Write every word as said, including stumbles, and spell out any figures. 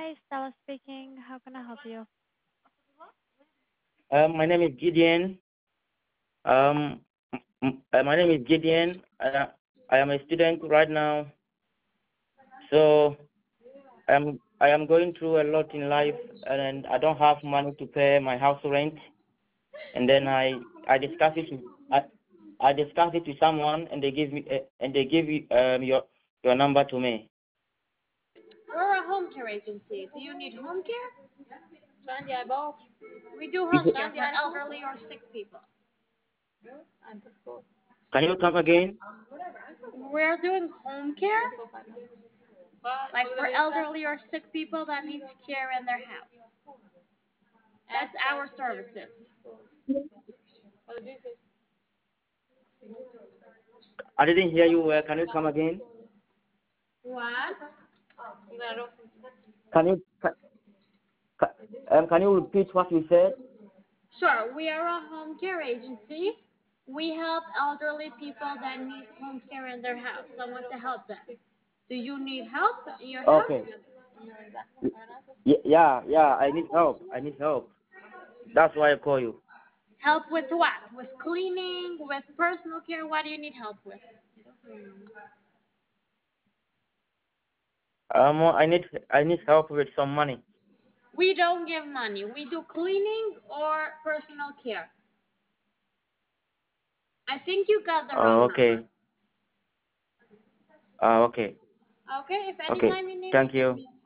Hi, Stella speaking. How can I help you? Um, my name is Gideon. Um, m- uh, my name is Gideon. Uh, I am a student right now, so I am I am going through a lot in life, and I don't have money to pay my house rent. And then I I discuss it with I, I discuss it with someone, and they give me uh, and they give you um your your number to me. We're a home care agency. Do you need home care? We do Is home it, care for elderly or sick people. can you come again? We're doing home care, like for elderly or sick people that needs care in their house. That's our services. I didn't hear you well. Can you come again? What? Can you ca- ca- um can you repeat what you said? Sure, we are a home care agency. We help elderly people that need home care in their house, someone to help them. Do you need help in your Okay. house? Y- yeah, yeah. I need help. I need help. That's why I call you. Help with what? With cleaning, with personal care? What do you need help with? Um, I need I need help with some money. We don't give money. We do cleaning or personal care. I think you got the Oh, wrong number. okay. Uh, okay. Okay, if Okay. anytime you need Thank me, give you. me